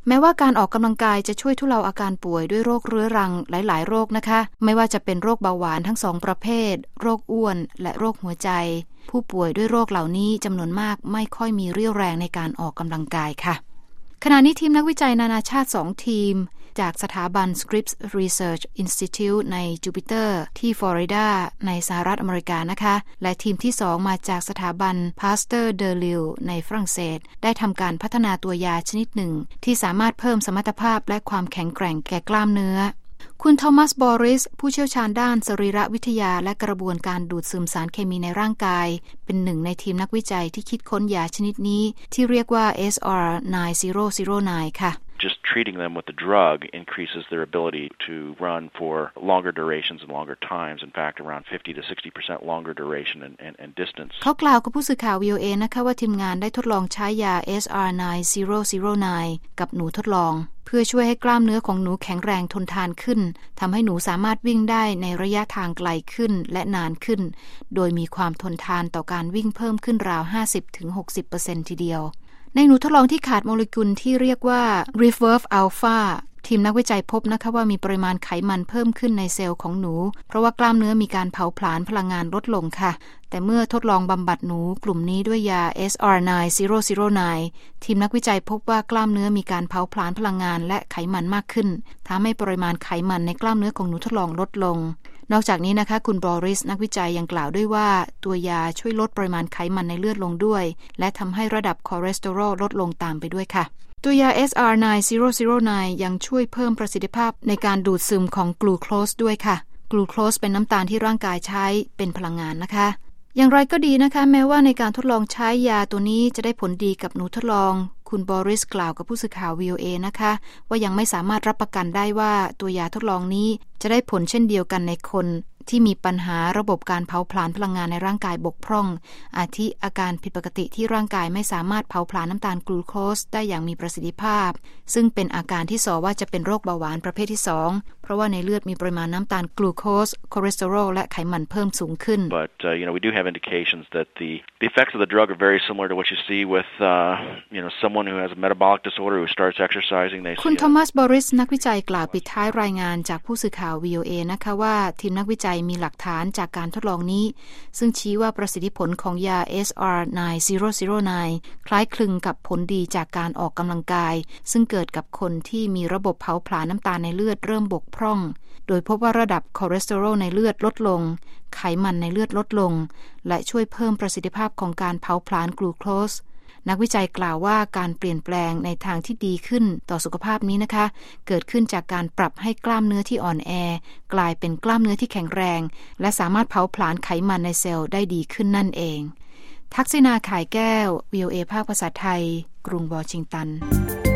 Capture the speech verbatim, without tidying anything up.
แม้ว่าการออกกำลังกายจะช่วยทุเลาอาการป่วยด้วยโรคเรื้อรังหลายๆโรคนะคะไม่ว่าจะเป็นโรคเบาหวานทั้งสองประเภทโรคอ้วนและโรคหัวใจผู้ป่วยด้วยโรคเหล่านี้จำนวนมากไม่ค่อยมีเรี่ยวแรงในการออกกำลังกายค่ะขณะนี้ทีมนักวิจัยนานาชาติสองทีมจากสถาบัน Scripps Research Institute ในจูปิเตอร์ที่ฟลอริดาในสหรัฐอเมริกานะคะและทีมที่สองมาจากสถาบัน Pasteur de Lille ในฝรั่งเศสได้ทำการพัฒนาตัวยาชนิดหนึ่งที่สามารถเพิ่มสมรรถภาพและความแข็งแกร่งแก่กล้ามเนื้อคุณโทมัสบอริสผู้เชี่ยวชาญด้านสรีรวิทยาและกระบวนการดูดซึมสารเคมีในร่างกายเป็นหนึ่งในทีมนักวิจัยที่คิดค้นยาชนิดนี้ที่เรียกว่า เอส อาร์ ไนน์ ศูนย์ ศูนย์ ไนน์ ค่ะ Just treating them with the drug increases their ability to run for longer durations and longer times. In fact, around fifty to sixty percent longer duration and, and, and distance. เขากล่าวกับผู้สื่อข่าว วี โอ เอ นะคะว่าทีมงานได้ทดลองใช้ยา เอส อาร์ ไนน์ ศูนย์ ศูนย์ ไนน์ กับหนูทดลองเพื่อช่วยให้กล้ามเนื้อของหนูแข็งแรงทนทานขึ้นทำให้หนูสามารถวิ่งได้ในระยะทางไกลขึ้นและนานขึ้นโดยมีความทนทานต่อการวิ่งเพิ่มขึ้นราว ห้าสิบถึงหกสิบเปอร์เซ็นต์ ทีเดียวในหนูทดลองที่ขาดโมเลกุลที่เรียกว่า Reverse Alpha ทีมนักวิจัยพบนะคะว่ามีปริมาณไขมันเพิ่มขึ้นในเซลล์ของหนูเพราะว่ากล้ามเนื้อมีการเผาผลาญพลังงานลดลงค่ะแต่เมื่อทดลองบำบัดหนูกลุ่มนี้ด้วยยา เอส อาร์ ไนน์ ศูนย์ ศูนย์ ไนน์ ทีมนักวิจัยพบว่ากล้ามเนื้อมีการเผาผลาญพลังงานและไขมันมากขึ้นทำให้ปริมาณไขมันในกล้ามเนื้อของหนูทดลองลดลงนอกจากนี้นะคะคุณบอริสนักวิจัยยังกล่าวด้วยว่าตัวยาช่วยลดปริมาณไขมันในเลือดลงด้วยและทำให้ระดับคอเลสเตอรอลลดลงตามไปด้วยค่ะตัวยา เอส อาร์ ไนน์ ศูนย์ ศูนย์ ไนน์ ยังช่วยเพิ่มประสิทธิภาพในการดูดซึมของกลูโคสด้วยค่ะกลูโคสเป็นน้ำตาลที่ร่างกายใช้เป็นพลังงานนะคะอย่างไรก็ดีนะคะแม้ว่าในการทดลองใช้ยาตัวนี้จะได้ผลดีกับหนูทดลองคุณบอริสกล่าวกับผู้สื่อข่าว วี โอ เอ นะคะว่ายังไม่สามารถรับประกันได้ว่าตัวยาทดลองนี้จะได้ผลเช่นเดียวกันในคนที่มีปัญหาระบบการเผาผลาญพลังงานในร่างกายบกพร่องอาทิอาการผิดปกติที่ร่างกายไม่สามารถเผาผลาญน้ำตาลกลูโคสได้อย่างมีประสิทธิภาพซึ่งเป็นอาการที่ส่อว่าจะเป็นโรคเบาหวานประเภทที่สองเพราะว่าในเลือดมีปริมาณน้ำตาลกลูโคสคอเลสเตอรอลและไขมันเพิ่มสูงขึ้น But uh, you know we do have indications that the the effects of the drug are very similar to what you see with uh, you know someone who has a metabolic disorder who starts exercising they คุณโทมัสบอริสนักวิจัยกล่าวปิดท้ายรายงานจากผู้สื่อข่าว วี โอ เอ นะคะว่าทีมนักวิจัยมีหลักฐานจากการทดลองนี้ซึ่งชี้ว่าประสิทธิผลของยา เอส อาร์ ไนน์ ศูนย์ ศูนย์ ไนน์ คล้ายคลึงกับผลดีจากการออกกำลังกายซึ่งเกิดกับคนที่มีระบบเผาผลาญน้ำตาลในเลือดเริ่มบกพร่องโดยพบว่าระดับคอเลสเตอรอลในเลือดลดลงไขมันในเลือดลดลงและช่วยเพิ่มประสิทธิภาพของการเผาผลาญกลูโคสนักวิจัยกล่าวว่าการเปลี่ยนแปลงในทางที่ดีขึ้นต่อสุขภาพนี้นะคะเกิดขึ้นจากการปรับให้กล้ามเนื้อที่อ่อนแอกลายเป็นกล้ามเนื้อที่แข็งแรงและสามารถเผาผลาญไขมันในเซลล์ได้ดีขึ้นนั่นเองทักษิณา ข่ายแก้ว วี โอ เอ ภาคภาษาไทยกรุงวอชิงตัน